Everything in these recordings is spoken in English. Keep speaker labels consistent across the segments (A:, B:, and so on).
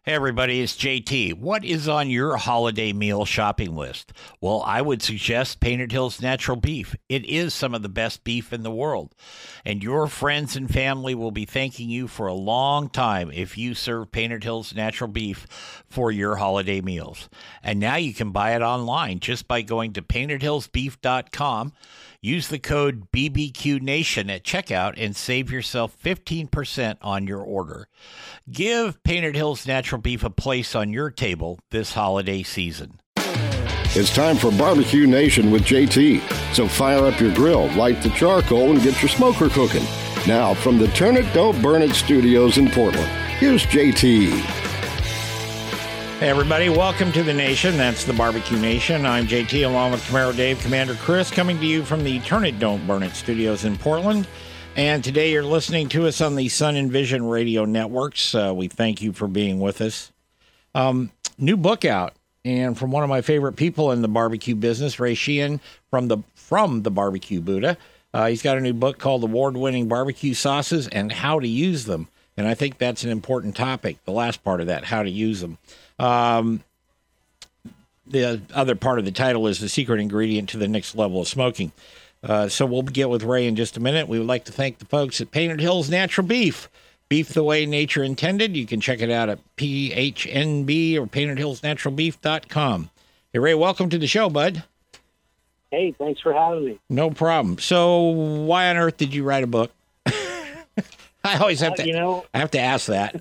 A: Hey everybody, it's JT. What is on your holiday meal shopping list? Well, I would suggest Painted Hills Natural Beef. It is some of the best beef in the world, and your friends and family will be thanking you for a long time if you serve Painted Hills Natural Beef for your holiday meals. And now you can buy it online just by going to paintedhillsbeef.com. Use the code BBQNation at checkout and save yourself 15% on your order. Give Painted Hills Natural Beef a place on your table this holiday season.
B: It's time for Barbecue Nation with JT. So fire up your grill, light the charcoal, and get your smoker cooking. Now, from the Turn It, Don't Burn It studios in Portland, here's JT.
A: Hey everybody, welcome to the nation. That's the Barbecue Nation. I'm JT along with Camaro Dave, Commander Chris, coming to you from the Turn It, Don't Burn It studios in Portland. And today you're listening to us on the Sun and Vision radio networks. We thank you for being with us. New book out, and from one of my favorite people in the barbecue business, Ray Sheehan from the Barbecue Buddha. He's got a new book called Award-Winning Barbecue Sauces and How to Use Them. And I think that's an important topic, the last part of that, how to use them. The other part of the title is the secret ingredient to the next level of smoking. So we'll get with Ray in just a minute. We would like to thank the folks at Painted Hills Natural Beef. Beef the way nature intended. You can check it out at PHNB or paintedhillsnaturalbeef.com. Hey, Ray, welcome to the show, bud.
C: Hey, thanks for having me.
A: No problem. So why on earth did you write a book? I always have to, I have to ask that.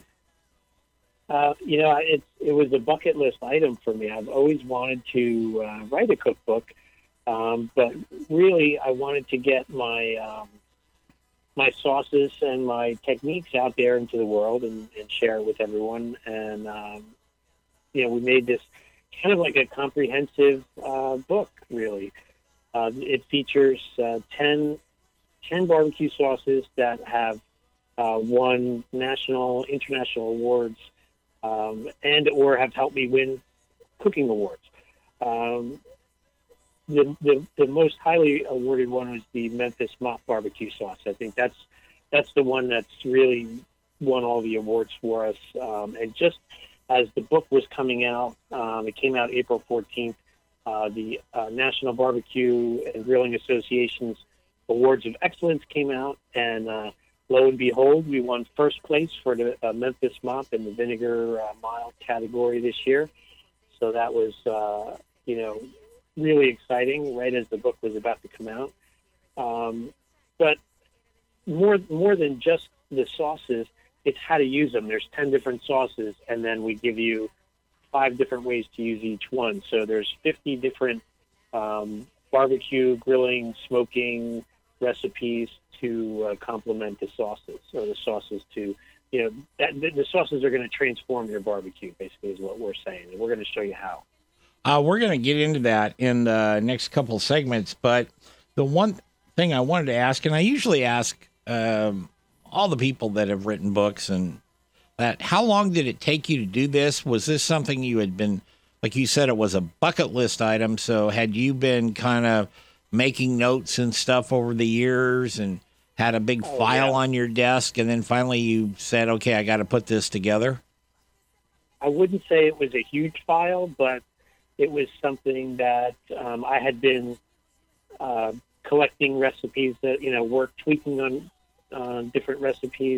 C: It was a bucket list item for me. I've always wanted to write a cookbook, but really I wanted to get my my sauces and my techniques out there into the world and share it with everyone. And we made this kind of like a comprehensive book. Really, it features 10 barbecue sauces that have won national, international awards. And or have helped me win cooking awards. The most highly awarded one was the Memphis Mop barbecue sauce. I think that's the one that's really won all the awards for us. And just as the book was coming out, it came out April 14th. The National Barbecue and Grilling Association's Awards of Excellence came out, and lo and behold, we won first place for the Memphis Mop in the vinegar mild category this year. So that was, really exciting right as the book was about to come out. But more than just the sauces, it's how to use them. There's 10 different sauces, and then we give you 5 different ways to use each one. So there's 50 different barbecue, grilling, smoking recipes to complement the sauces, or the sauces to, the sauces are going to transform your barbecue, basically, is what we're saying. And we're going to show you how.
A: We're going to get into that in the next couple of segments, but the one thing I wanted to ask, and I usually ask all the people that have written books, and that, how long did it take you to do this? Was this something you had been, like you said, it was a bucket list item, so had you been kind of making notes and stuff over the years and had a big file on your desk, and then finally you said, okay, I got to put this together?
C: I wouldn't say it was a huge file, but it was something that I had been collecting recipes that, tweaking on different recipes.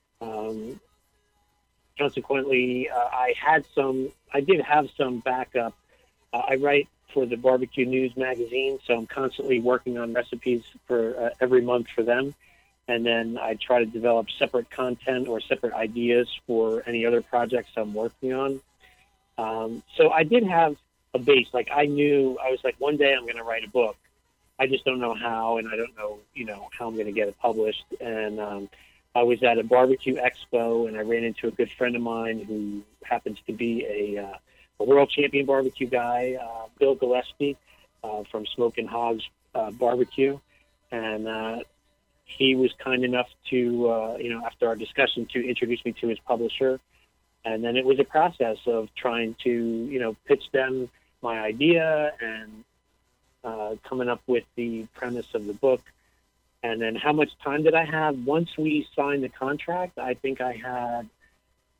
C: Consequently, I did have some backup. I write for the Barbecue News magazine, so I'm constantly working on recipes for every month for them. And then I try to develop separate content or separate ideas for any other projects I'm working on. So I did have a base. Like I was like, one day I'm going to write a book. I just don't know how, and I don't know, how I'm going to get it published. And I was at a barbecue expo, and I ran into a good friend of mine who happens to be a world champion barbecue guy, Bill Gillespie, from Smokin' Hogs Barbecue. And he was kind enough to, after our discussion, to introduce me to his publisher. And then it was a process of trying to, pitch them my idea and coming up with the premise of the book. And then how much time did I have? Once we signed the contract, I think I had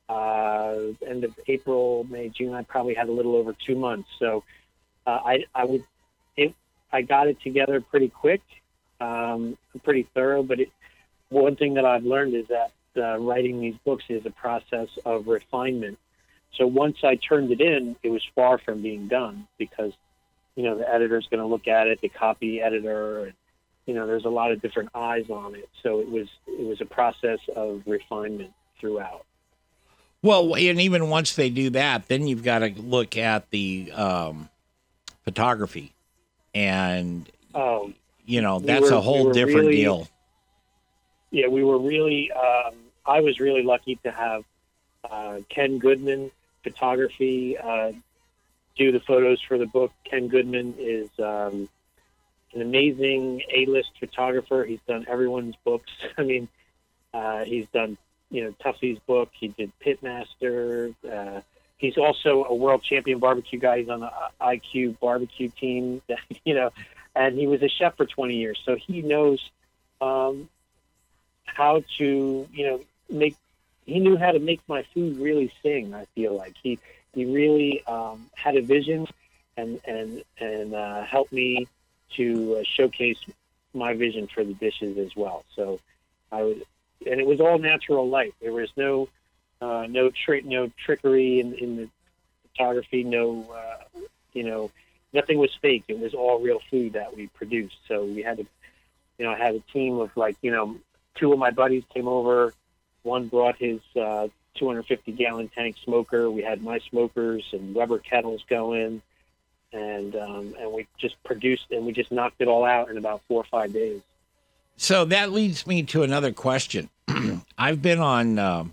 C: end of April, May, June. I probably had a little over 2 months. So I got it together pretty quick, pretty thorough. But one thing that I've learned is that writing these books is a process of refinement. So once I turned it in, it was far from being done because, the editor's going to look at it, the copy editor, and, there's a lot of different eyes on it. So it was a process of refinement throughout.
A: Well, and even once they do that, then you've got to look at the photography, and that's a whole different deal.
C: Yeah, we were really. I was really lucky to have Ken Goodman Photography do the photos for the book. Ken Goodman is an amazing A-list photographer. He's done everyone's books. I mean, he's done Tuffy's book. He did Pitmaster. He's also a world champion barbecue guy. He's on the IQ barbecue team. And he was a chef for 20 years, so he knows how to make. He knew how to make my food really sing. I feel like he really had a vision and helped me to showcase my vision for the dishes as well. So and it was all natural light. There was no trickery in the photography. Nothing was fake. It was all real food that we produced. So we had I had a team of 2 of my buddies came over. One brought his 250-gallon tank smoker. We had my smokers and Weber kettles going, and we just produced, and we just knocked it all out in about 4 or 5 days.
A: So that leads me to another question. I've been on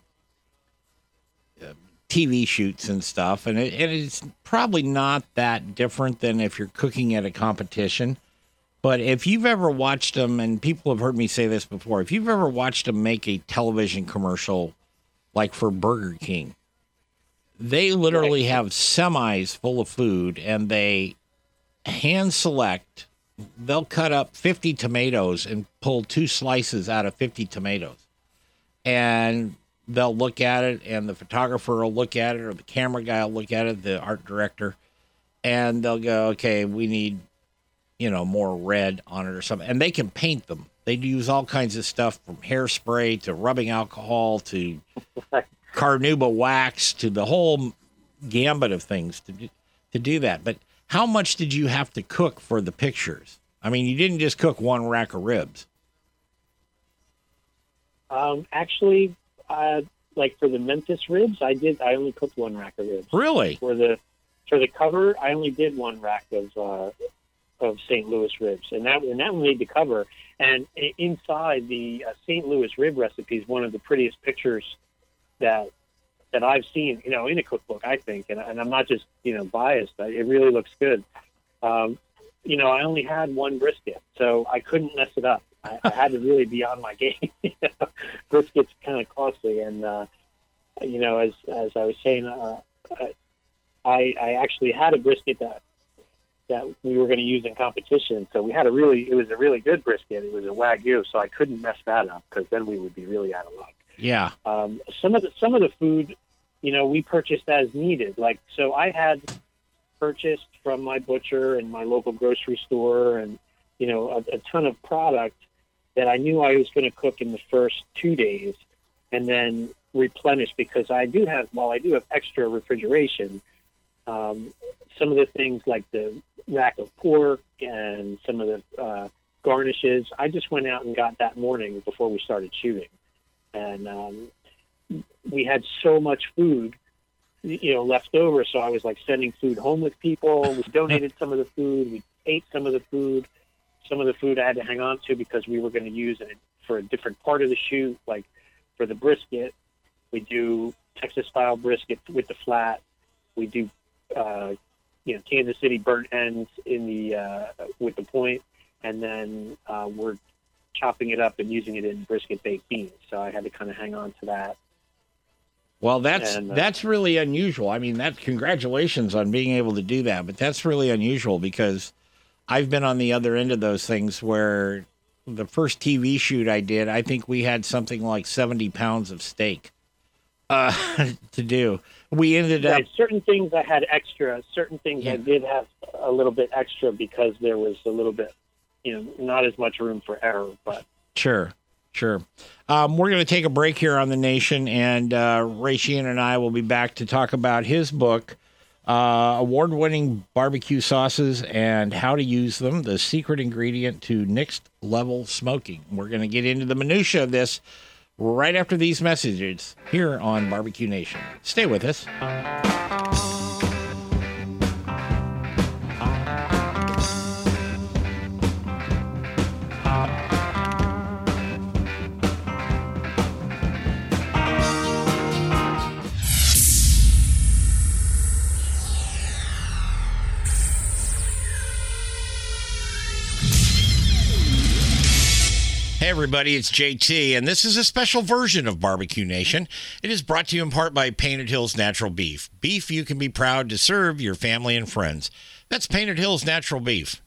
A: TV shoots and stuff, and it's probably not that different than if you're cooking at a competition. But if you've ever watched them, and people have heard me say this before, if you've ever watched them make a television commercial like for Burger King, they literally have semis full of food, and they hand select. They'll cut up 50 tomatoes and pull 2 slices out of 50 tomatoes. And they'll look at it, and the photographer will look at it, or the camera guy will look at it, the art director, and they'll go, okay, we need more red on it or something. And they can paint them. They use all kinds of stuff from hairspray to rubbing alcohol to carnauba wax to the whole gambit of things to do that. But how much did you have to cook for the pictures? I mean, you didn't just cook 1 rack of ribs.
C: Actually, for the Memphis ribs, I only cooked 1 rack of ribs.
A: Really?
C: For the cover, I only did 1 rack of St. Louis ribs, and that one made the cover. And inside the St. Louis rib recipe is one of the prettiest pictures that I've seen, in a cookbook, I think. And I'm not just biased. It really looks good. I only had 1 brisket, so I couldn't mess it up. I had to really be on my game. Brisket's kind of costly, and as I was saying, I actually had a brisket that we were going to use in competition. So it was a really good brisket. It was a Wagyu, so I couldn't mess that up because then we would be really out of luck.
A: Yeah.
C: Some of the food, we purchased as needed. So I had purchased from my butcher and my local grocery store and, a ton of product that I knew I was going to cook in the first 2 days and then replenish because while I do have extra refrigeration, some of the things like the rack of pork and some of the garnishes, I just went out and got that morning before we started shooting. And we had so much food, left over. So I was sending food home with people. We donated some of the food. We ate some of the food. Some of the food I had to hang on to because we were going to use it for a different part of the shoot. Like for the brisket, we do Texas style brisket with the flat. We do Kansas City burnt ends in the with the point, and then we're chopping it up and using it in brisket baked beans. So I had to kind of hang on to that.
A: Well, that's really unusual. I mean, congratulations on being able to do that, but that's really unusual because I've been on the other end of those things where the first TV shoot I did, I think we had something like 70 pounds of steak. to do. We ended up.
C: Right, certain things I had extra. Certain things I did have a little bit extra because there was a little bit, not as much room for error. But
A: Sure. We're going to take a break here on The Nation, and Ray Sheehan and I will be back to talk about his book, Award-Winning Barbecue Sauces and How to Use Them, the secret ingredient to next level smoking. We're going to get into the minutia of this right after these messages here on Barbecue Nation. Stay with us. Hey everybody, it's JT, and this is a special version of Barbecue Nation. It is brought to you in part by Painted Hills Natural Beef. Beef you can be proud to serve your family and friends. That's Painted Hills Natural Beef.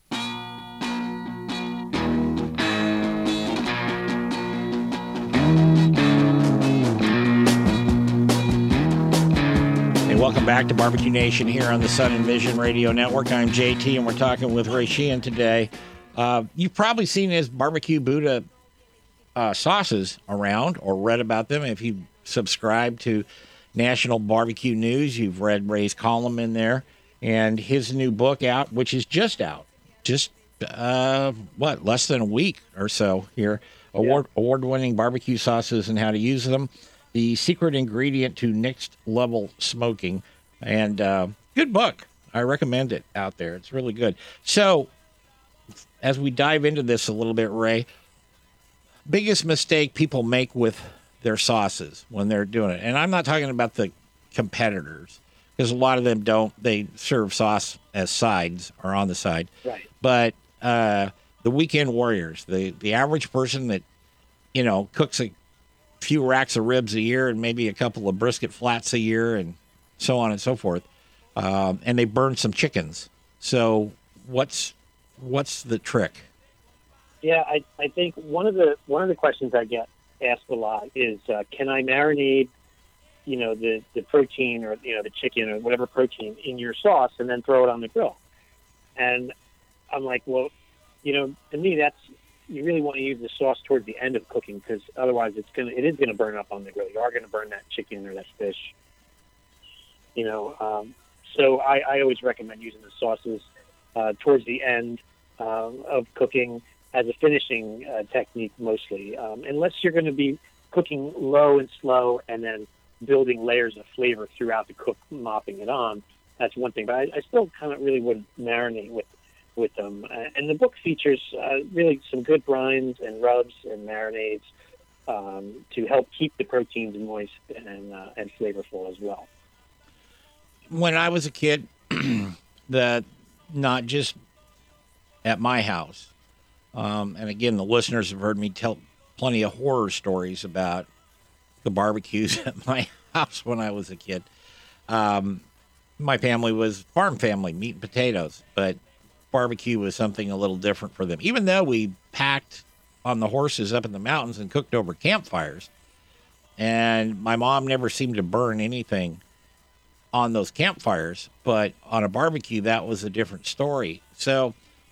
A: Hey, welcome back to Barbecue Nation here on the Sun and Vision Radio Network. I'm JT, and we're talking with Ray Sheehan today. You've probably seen his Barbecue Buddha sauces around or read about them. If you subscribe to National Barbecue News, you've read Ray's column in there, and his new book out, which is just out, less than a week or so here. Award-winning barbecue sauces and how to use them, the secret ingredient to next level smoking, and good book. I recommend it out there. It's really good. So as we dive into this a little bit, Ray, biggest mistake people make with their sauces when they're doing it, and I'm not talking about the competitors, because a lot of them don't. They serve sauce as sides or on the side.
C: Right.
A: But the weekend warriors, the average person that, cooks a few racks of ribs a year and maybe a couple of brisket flats a year and so on and so forth, and they burn some chickens. So what's the trick?
C: Yeah, I think one of the questions I get asked a lot is, can I marinate, the protein or the chicken or whatever protein in your sauce and then throw it on the grill? And I'm like, well, to me you really want to use the sauce towards the end of cooking, because otherwise it is gonna burn up on the grill. You are gonna burn that chicken or that fish. So I always recommend using the sauces towards the end of cooking as a finishing technique mostly, unless you're going to be cooking low and slow and then building layers of flavor throughout the cook, mopping it on. That's one thing, but I still kind of really would marinate with them. And the book features really some good brines and rubs and marinades to help keep the proteins moist and flavorful as well.
A: When I was a kid, not just at my house, and again, the listeners have heard me tell plenty of horror stories about the barbecues at my house when I was a kid. My family was farm family, meat and potatoes, but barbecue was something a little different for them. Even though we packed on the horses up in the mountains and cooked over campfires, and my mom never seemed to burn anything on those campfires, but on a barbecue, that was a different story. So,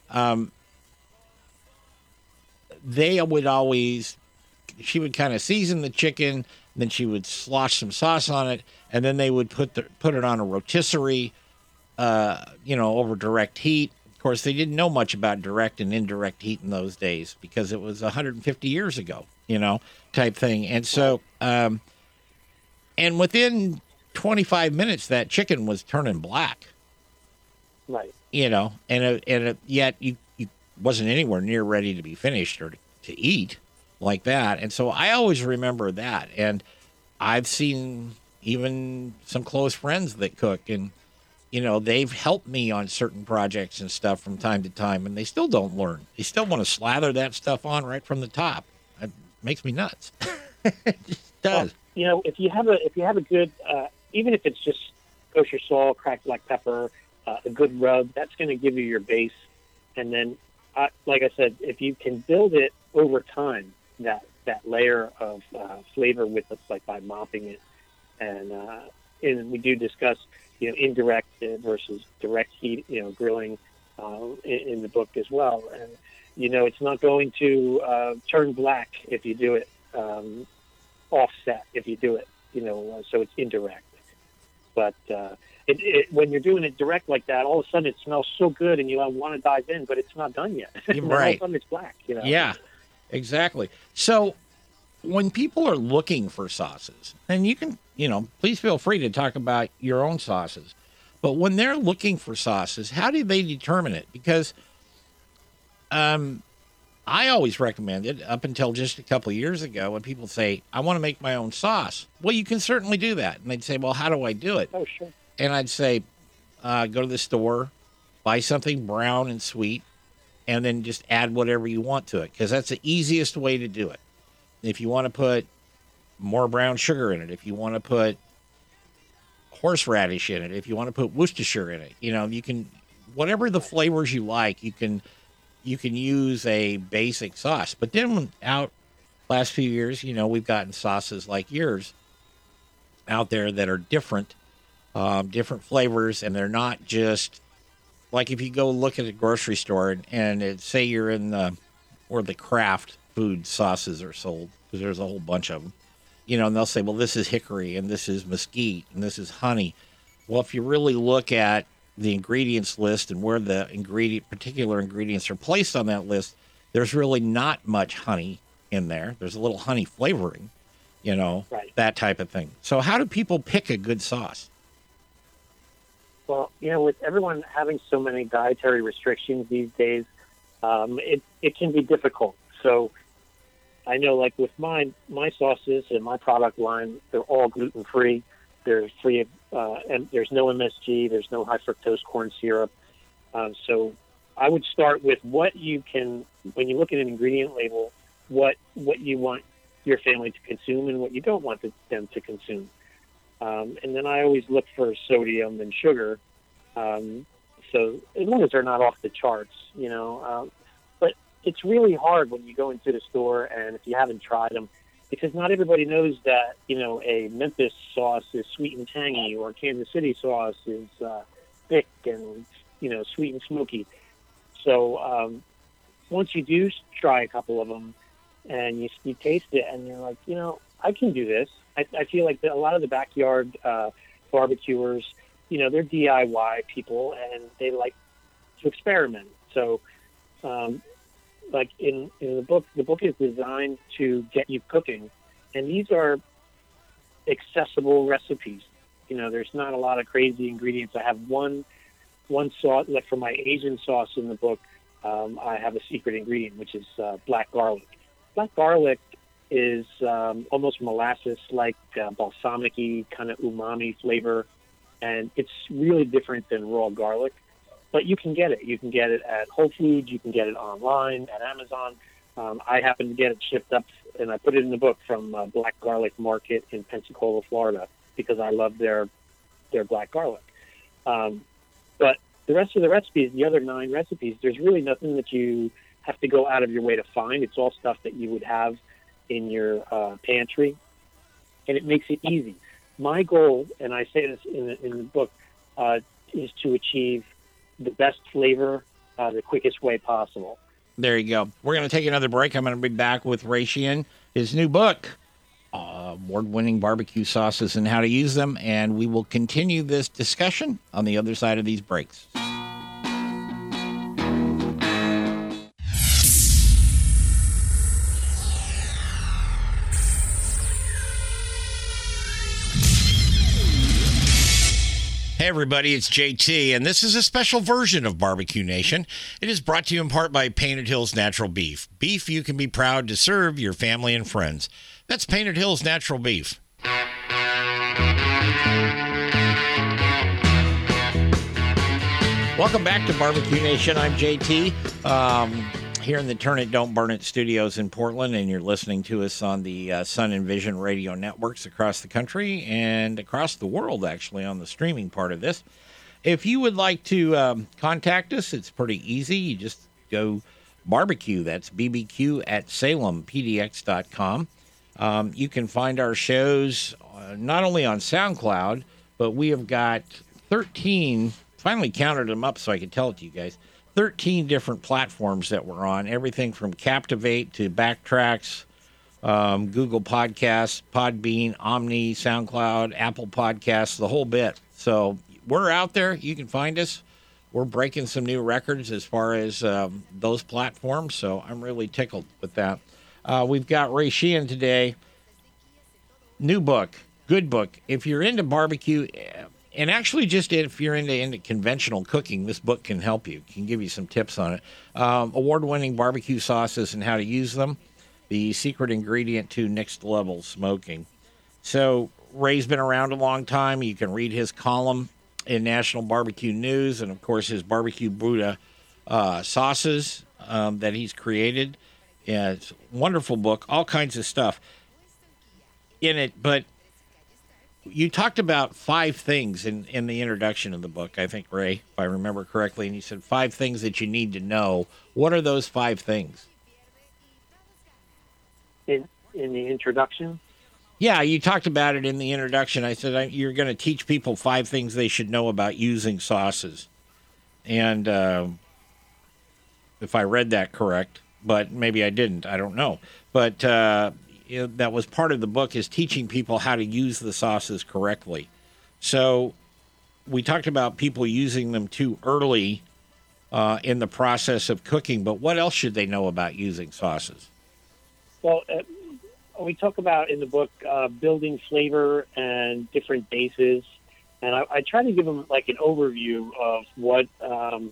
A: she would kind of season the chicken, then she would slosh some sauce on it, and then they would put it on a rotisserie, over direct heat. Of course, they didn't know much about direct and indirect heat in those days because it was 150 years ago, type thing. And so, and within 25 minutes, that chicken was turning black.
C: Right.
A: Yet you wasn't anywhere near ready to be finished or to eat like that. And so I always remember that. And I've seen even some close friends that cook, and, they've helped me on certain projects and stuff from time to time, and they still don't learn. They still want to slather that stuff on right from the top. It makes me nuts. It just does.
C: Well, if you have a good, even if it's just kosher salt, cracked black pepper, a good rub, that's going to give you your base. And then, like I said, if you can build it over time, that layer of flavor with it, like by mopping it, And we do discuss, indirect versus direct heat, grilling in the book as well. And, it's not going to turn black if you do it offset, if you do it, so it's indirect. But when you're doing it direct like that, all of a sudden it smells so good and you want to dive in, but it's not done yet.
A: Right.
C: All of a sudden it's black.
A: Yeah, exactly. So when people are looking for sauces, and you can, please feel free to talk about your own sauces, but when they're looking for sauces, how do they determine it? Because I always recommended, up until just a couple of years ago, when people say, I want to make my own sauce. Well, you can certainly do that. And they'd say, well, how do I do it?
C: Oh, sure.
A: And I'd say, go to the store, buy something brown and sweet, and then just add whatever you want to it, because that's the easiest way to do it. If you want to put more brown sugar in it, if you want to put horseradish in it, if you want to put Worcestershire in it, you can, whatever the flavors you like, you can use a basic sauce. But then last few years, we've gotten sauces like yours out there that are different flavors, and they're not just like if you go look at a grocery store and say you're in where the craft food sauces are sold, because there's a whole bunch of them, and they'll say, well, this is hickory and this is mesquite and this is honey. Well, if you really look at the ingredients list and where the particular ingredients are placed on that list, there's really not much honey in there. There's a little honey flavoring,
C: right.
A: That type of thing. So how do people pick a good sauce?
C: Well, with everyone having so many dietary restrictions these days, it can be difficult. So I know, like with my sauces and my product line, they're all gluten-free. They're free of, and there's no MSG, there's no high fructose corn syrup. So I would start with what you can, when you look at an ingredient label, what you want your family to consume and what you don't want them to consume. And then I always look for sodium and sugar. So as long as they're not off the charts, but it's really hard when you go into the store and if you haven't tried them, because not everybody knows that, a Memphis sauce is sweet and tangy, or Kansas City sauce is thick and, sweet and smoky. So once you do try a couple of them and you taste it and you're like, I can do this. I feel like a lot of the backyard barbecuers, they're DIY people and they like to experiment. So like in the book is designed to get you cooking, and these are accessible recipes. There's not a lot of crazy ingredients. I have one sauce, like for my Asian sauce in the book, I have a secret ingredient, which is black garlic. Black garlic is almost molasses, like balsamic-y kind of umami flavor, and it's really different than raw garlic. But you can get it. You can get it at Whole Foods. You can get it online at Amazon. I happen to get it shipped up, and I put it in the book from Black Garlic Market in Pensacola, Florida, because I love their black garlic. But the rest of the recipes, the other 9 recipes, there's really nothing that you have to go out of your way to find. It's all stuff that you would have in your pantry, and it makes it easy. My goal, and I say this in the book, is to achieve the best flavor the quickest way possible.
A: There you go. We're going to take another break. I'm going to be back with Ray Sheehan, his new book, award-winning barbecue sauces and how to use them, and we will continue this discussion on the other side of these breaks. Hey everybody, it's JT, and this is a special version of Barbecue Nation. It is brought to you in part by Painted Hills Natural Beef. Beef you can be proud to serve your family and friends. That's Painted Hills Natural Beef. Welcome back to Barbecue Nation. I'm JT. Here in the Turn It, Don't Burn It studios in Portland, and you're listening to us on the Sun and Vision radio networks across the country and across the world, actually, on the streaming part of this. If you would like to contact us, it's pretty easy. You just go barbecue, that's BBQ at SalemPDX.com. You can find our shows not only on SoundCloud, but we have got 13, finally counted them up so I could tell it to you guys, 13 different platforms that we're on, everything from Captivate to Backtracks, Google Podcasts, Podbean, Omni, SoundCloud, Apple Podcasts, the whole bit. So we're out there. You can find us. We're breaking some new records as far as those platforms, so I'm really tickled with that. We've got Ray Sheehan today. New book, good book. If you're into barbecue, and actually just if you're into conventional cooking, this book can help you. Can give you some tips on it. Award-winning barbecue sauces and how to use them. The secret ingredient to next level smoking. So Ray's been around a long time. You can read his column in National Barbecue News, and of course his Barbecue Buddha sauces that he's created. Yeah, it's a wonderful book, all kinds of stuff in it. But you talked about 5 things in the introduction of the book, I think, Ray, if I remember correctly, and you said 5 things that you need to know. What are those 5 things?
C: In the introduction?
A: Yeah, you talked about it in the introduction. I said you're going to teach people 5 things they should know about using sauces. And if I read that correct, but maybe I didn't. I don't know. But that was part of the book, is teaching people how to use the sauces correctly. So we talked about people using them too early in the process of cooking, but what else should they know about using sauces?
C: Well, we talk about in the book building flavor and different bases, and I try to give them like an overview of what kind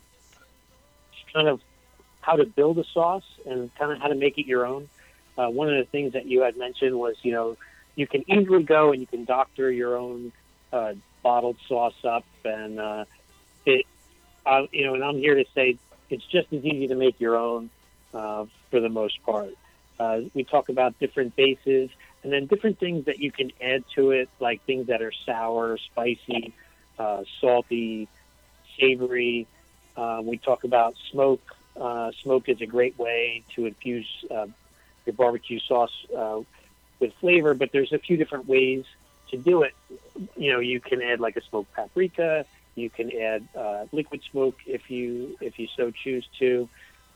C: of how to build a sauce and kind of how to make it your own. One of the things that you had mentioned was, you can easily go and you can doctor your own bottled sauce up, and and I'm here to say it's just as easy to make your own for the most part. We talk about different bases and then different things that you can add to it, like things that are sour, spicy, salty, savory. We talk about smoke. Smoke is a great way to infuse your barbecue sauce with flavor, but there's a few different ways to do it. You can add like a smoked paprika. You can add liquid smoke if you so choose to.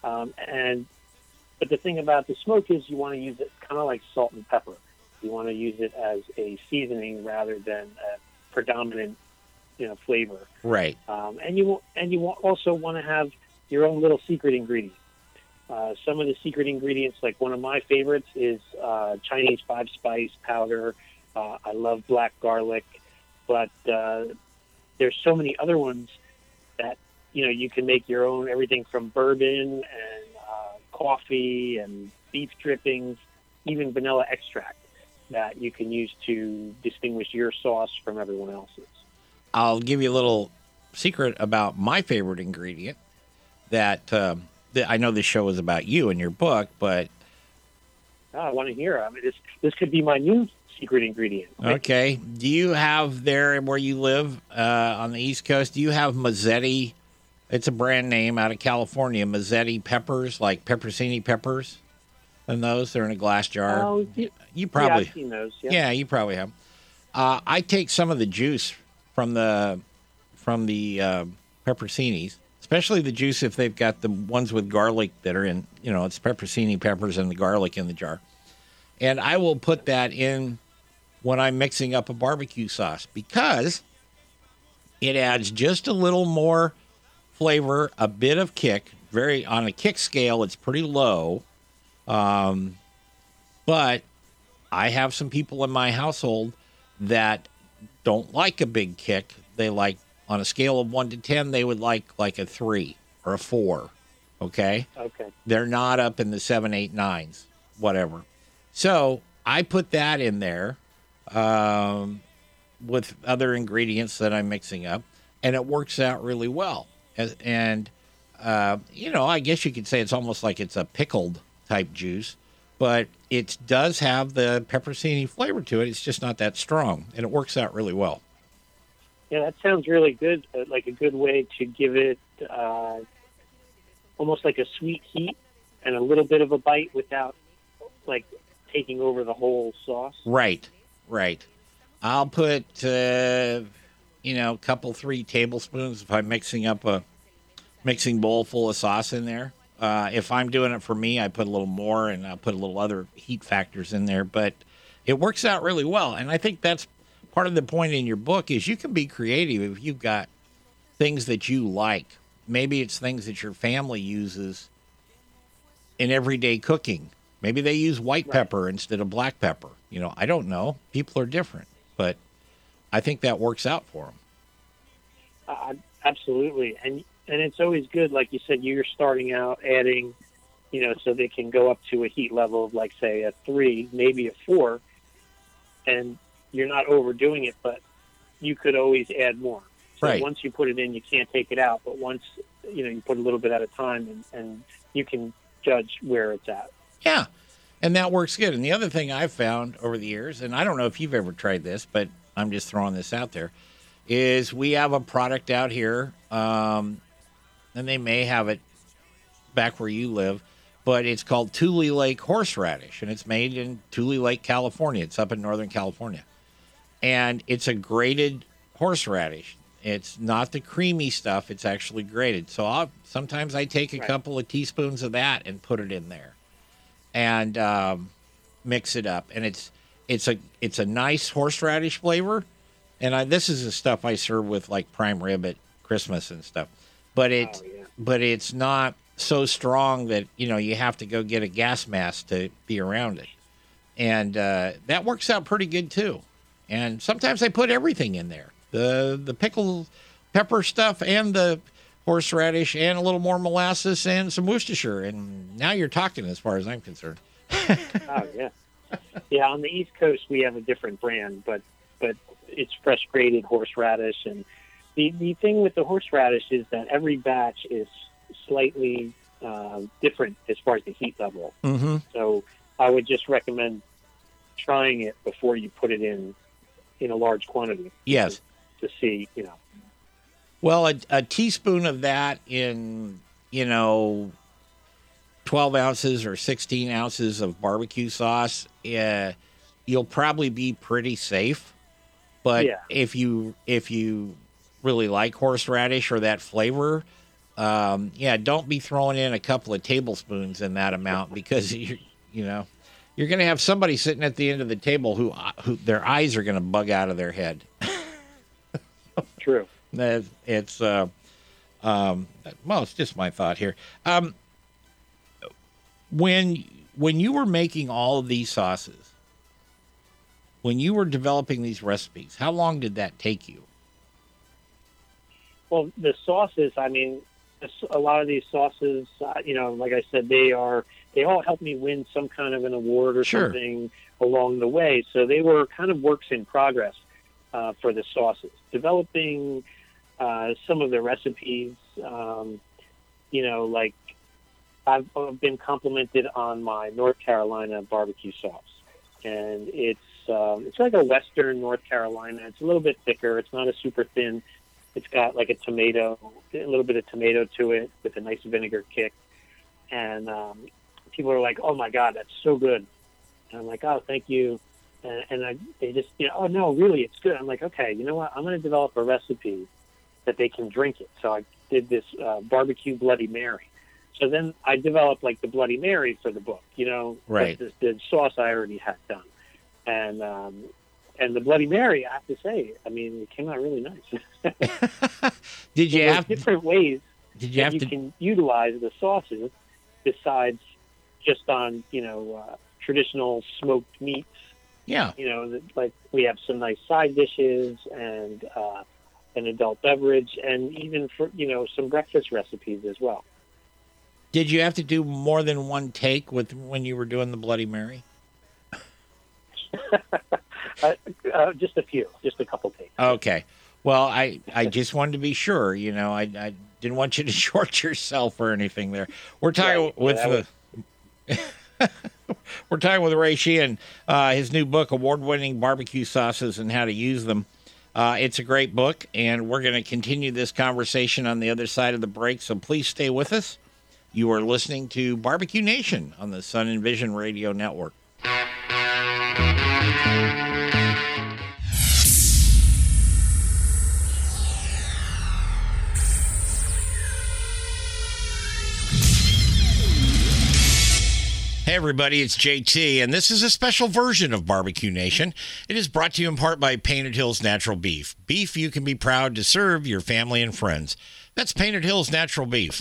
C: But the thing about the smoke is you want to use it kind of like salt and pepper. You want to use it as a seasoning rather than a predominant, flavor.
A: Right.
C: And you also want to have your own little secret ingredient. Some of the secret ingredients, like one of my favorites, is Chinese 5-spice powder. I love black garlic, but there's so many other ones that you can make your own. Everything from bourbon and coffee and beef drippings, even vanilla extract that you can use to distinguish your sauce from everyone else's.
A: I'll give you a little secret about my favorite ingredient that I know this show is about you and your book, but
C: I want to hear. I mean, this could be my new secret ingredient.
A: Okay. Do you have there where you live on the East Coast, do you have Mazzetti? It's a brand name out of California, Mazzetti peppers, like pepperoncini peppers. And those, they're in a glass jar.
C: Oh,
A: you probably,
C: I've seen those.
A: Yeah, you probably have. I take some of the juice from the pepperoncinis, especially the juice if they've got the ones with garlic that are in, it's pepperoncini peppers and the garlic in the jar. And I will put that in when I'm mixing up a barbecue sauce because it adds just a little more flavor, a bit of kick. On a kick scale, it's pretty low. But I have some people in my household that don't like a big kick. They like, on a scale of 1 to 10, they would like a 3 or a 4. Okay?
C: Okay.
A: They're not up in the 7, 8, 9s, whatever. So I put that in there with other ingredients that I'm mixing up, and it works out really well. And I guess you could say it's almost like it's a pickled type juice, but it does have the pepperoncini flavor to it. It's just not that strong, and it works out really well.
C: Yeah, that sounds really good, like a good way to give it almost like a sweet heat and a little bit of a bite without, like, taking over the whole sauce.
A: Right. I'll put, a couple, 3 tablespoons if I'm mixing up a mixing bowl full of sauce in there. If I'm doing it for me, I put a little more, and I'll put a little other heat factors in there. But it works out really well, and I think that's part of the point in your book is you can be creative if you've got things that you like. Maybe it's things that your family uses in everyday cooking. Maybe they use white pepper instead of black pepper. I don't know. People are different, but I think that works out for them.
C: Absolutely. And it's always good, like you said, you're starting out adding, so they can go up to a heat level of, like, say, a 3, maybe a 4, and you're not overdoing it, but you could always add more. So once you put it in, you can't take it out, but once, you put a little bit at a time, and you can judge where it's at.
A: Yeah, and that works good. And the other thing I've found over the years, and I don't know if you've ever tried this, but I'm just throwing this out there, is we have a product out here, and they may have it back where you live, but it's called Tule Lake horseradish, and it's made in Tule Lake, California. It's up in Northern California. And it's a grated horseradish. It's not the creamy stuff. It's actually grated. So sometimes I take a couple of teaspoons of that and put it in there and mix it up. And it's a nice horseradish flavor. And this is the stuff I serve with, like, prime rib at Christmas and stuff. But it's not so strong that, you have to go get a gas mask to be around it. And that works out pretty good, too. And sometimes I put everything in there. The pickled pepper stuff and the horseradish and a little more molasses and some Worcestershire. And now you're talking as far as I'm concerned.
C: Oh, yeah. Yeah, on the East Coast, we have a different brand, but it's fresh grated horseradish. And the thing with the horseradish is that every batch is slightly different as far as the heat level.
A: Mm-hmm.
C: So I would just recommend trying it before you put it in a large quantity.
A: Yes.
C: To see,
A: Well, a teaspoon of that in, 12 ounces or 16 ounces of barbecue sauce, you'll probably be pretty safe. But if you really like horseradish or that flavor, don't be throwing in a couple of tablespoons in that amount because you're going to have somebody sitting at the end of the table who their eyes are going to bug out of their head.
C: True.
A: It's it's just my thought here. When you were making all of these sauces, when you were developing these recipes, how long did that take you?
C: Well, the sauces, I mean, a lot of these sauces, like I said, they all helped me win some kind of an award or something along the way. So they were kind of works in progress for the sauces. Developing some of the recipes, like I've been complimented on my North Carolina barbecue sauce, and it's like a Western North Carolina. It's a little bit thicker. It's not a super thin. It's got like a little bit of tomato to it with a nice vinegar kick. And people are like, "Oh my God, that's so good!" And I'm like, "Oh, thank you." They just, "Oh no, really, it's good." I'm like, "Okay, you know what? I'm going to develop a recipe that they can drink it." So I did this barbecue Bloody Mary. So then I developed like the Bloody Mary for the book,
A: right?
C: The sauce I already had done, and the Bloody Mary, I have to say, I mean, it came out really nice.
A: Did you have
C: different ways?
A: You
C: can utilize the sauces besides just on traditional smoked meats.
A: Yeah.
C: Like we have some nice side dishes and an adult beverage, and even for some breakfast recipes as well.
A: Did you have to do more than one take when you were doing the Bloody Mary?
C: Just a few, just a couple takes.
A: Okay. Well, I just wanted to be sure. I didn't want you to short yourself or anything there. We're talking we're talking with Ray Sheehan, his new book, Award-Winning Barbecue Sauces and How to Use Them. It's a great book, and we're going to continue this conversation on the other side of the break, so please stay with us. You are listening to Barbecue Nation on the Sun and Vision Radio Network.
D: everybody, it's JT, and this is a special version of Barbecue Nation. It is brought to you in part by Painted Hills Natural Beef. Beef you can be proud to serve your family and friends. That's Painted Hills Natural Beef.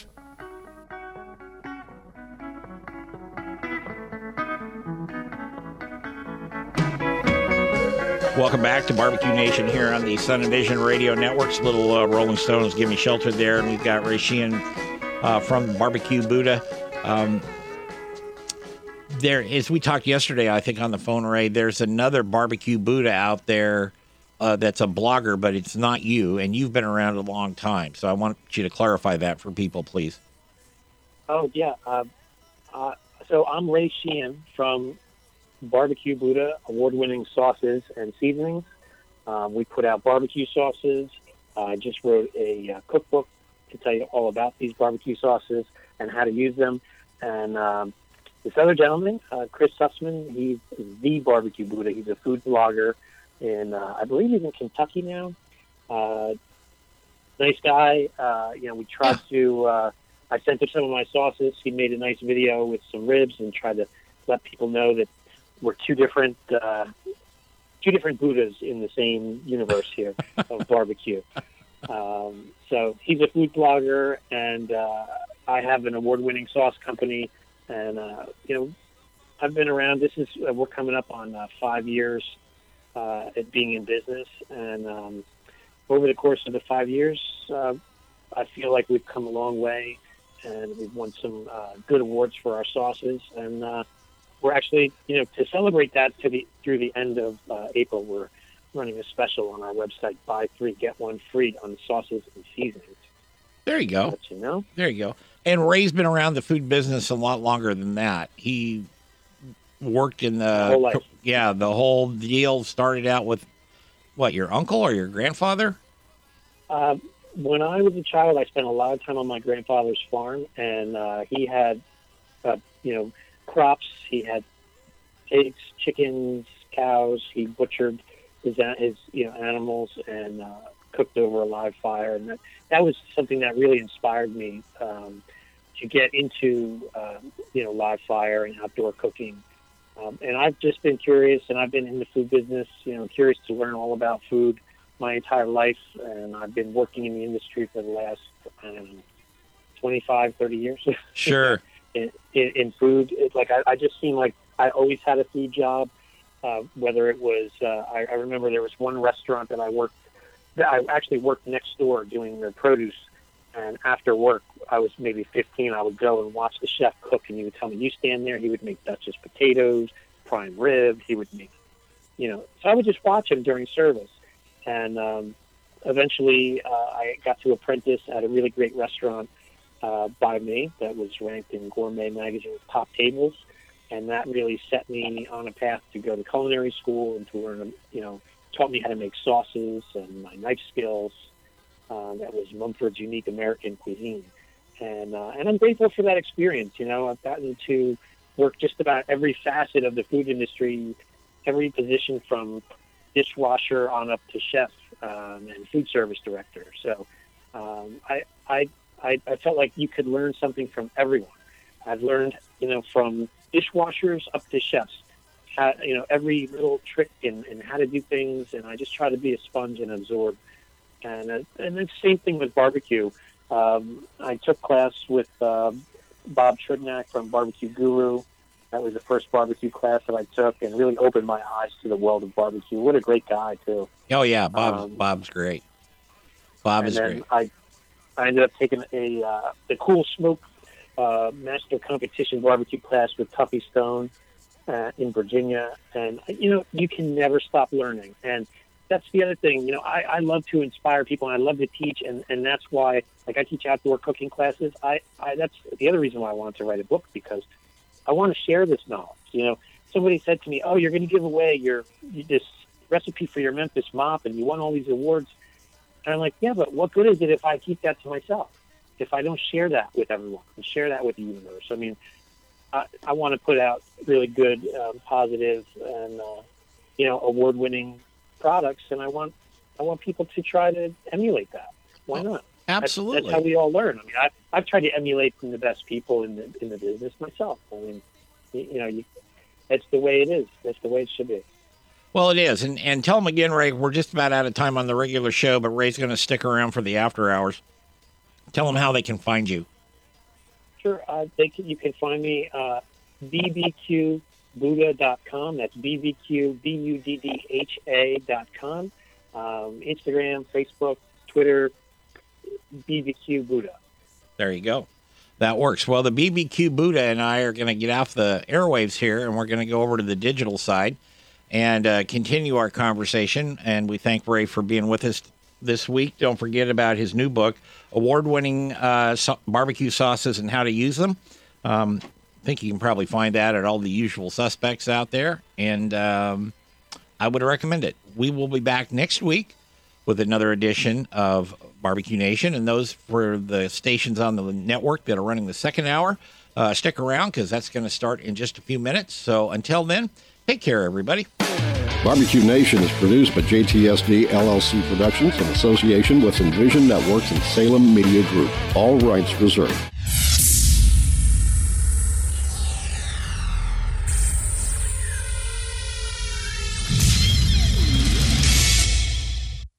A: Welcome back to Barbecue Nation here on the Sun and Vision Radio Networks. Little Rolling Stones Give Me Shelter there, and we've got Ray Sheehan from Barbecue Buddha. There, as we talked yesterday, I think on the phone, Ray, there's another Barbecue Buddha out there that's a blogger, but it's not you, and you've been around a long time. So I want you to clarify that for people, please.
C: Oh, yeah. So I'm Ray Sheehan from Barbecue Buddha, award-winning sauces and seasonings. We put out barbecue sauces. I just wrote a cookbook to tell you all about these barbecue sauces and how to use them. And this other gentleman, Chris Sussman, he's the Barbecue Buddha. He's a food blogger, and I believe he's in Kentucky now. Nice guy. We tried to. I sent him some of my sauces. He made a nice video with some ribs and tried to let people know that we're two different Buddhas in the same universe here of barbecue. So he's a food blogger, and I have an award-winning sauce company. And I've been around. We're coming up on 5 years at being in business, and over the course of the 5 years, I feel like we've come a long way, and we've won some good awards for our sauces. And we're actually, to celebrate that through the end of April, we're running a special on our website: buy 3 get 1 free on sauces and seasonings.
A: There you go.
C: Let you know.
A: There you go. And Ray's been around the food business a lot longer than that. He worked in the
C: whole life.
A: Yeah, the whole deal started out with what, your uncle or your grandfather?
C: When I was a child, I spent a lot of time on my grandfather's farm, and he had, crops. He had pigs, chickens, cows. He butchered his animals and cooked over a live fire, and that was something that really inspired me to get into live fire and outdoor cooking. And I've just been curious, and I've been in the food business, curious to learn all about food my entire life, and I've been working in the industry for the last 25, 30 years.
A: Sure.
C: in food. I just seemed like I always had a food job, whether it was, I remember there was one restaurant that I actually worked next door doing the produce, and after work, I was maybe 15, I would go and watch the chef cook, and he would tell me, you stand there, he would make Dutchess potatoes, prime rib, he would make, so I would just watch him during service. And eventually I got to apprentice at a really great restaurant by me that was ranked in Gourmet Magazine's top tables, and that really set me on a path to go to culinary school and to learn, taught me how to make sauces and my knife skills. That was Mumford's unique American cuisine. And I'm grateful for that experience. I've gotten to work just about every facet of the food industry, every position from dishwasher on up to chef and food service director. So I felt like you could learn something from everyone. I've learned, from dishwashers up to chefs, how, every little trick and how to do things, and I just try to be a sponge and absorb. And the same thing with barbecue. I took class with Bob Tribnak from Barbecue Guru. That was the first barbecue class that I took, and really opened my eyes to the world of barbecue. What a great guy, too.
A: Oh, yeah, Bob's great. Bob is great.
C: I ended up taking the Cool Smoke Master Competition barbecue class with Tuffy Stone in Virginia. And, you can never stop learning. And that's the other thing. I love to inspire people, and I love to teach, and that's why, I teach outdoor cooking classes. That's the other reason why I wanted to write a book, because I want to share this knowledge. Somebody said to me, "Oh, you're going to give away this recipe for your Memphis mop, and you won all these awards." And I'm like, "Yeah, but what good is it if I keep that to myself? If I don't share that with everyone and share that with the universe?" I mean, I want to put out really good, positive, and award-winning products, and I want people to try to emulate that. Why not?
A: Absolutely.
C: That's how we all learn. I mean, I've tried to emulate from the best people in the business myself. I mean, that's the way it is. That's the way it should be.
A: Well, it is. And tell them again, Ray, we're just about out of time on the regular show, but Ray's going to stick around for the after hours. Tell them how they can find you.
C: Sure. You can find me bbqbuddha.com. That's bbqbuddha.com. Instagram, Facebook, Twitter, BBQ Buddha.
A: There you go. That works. Well, the BBQ Buddha and I are going to get off the airwaves here, and we're going to go over to the digital side and continue our conversation. And we thank Ray for being with us this week. Don't forget about his new book, Award-Winning Barbecue Sauces and How to Use Them. I think you can probably find that at all the usual suspects out there, and I would recommend it. We will be back next week with another edition of Barbecue Nation, and those for the stations on the network that are running the second hour, stick around because that's going to start in just a few minutes. So until then, take care, everybody.
B: Barbecue Nation is produced by JTSD LLC Productions in association with Envision Networks and Salem Media Group. All rights reserved.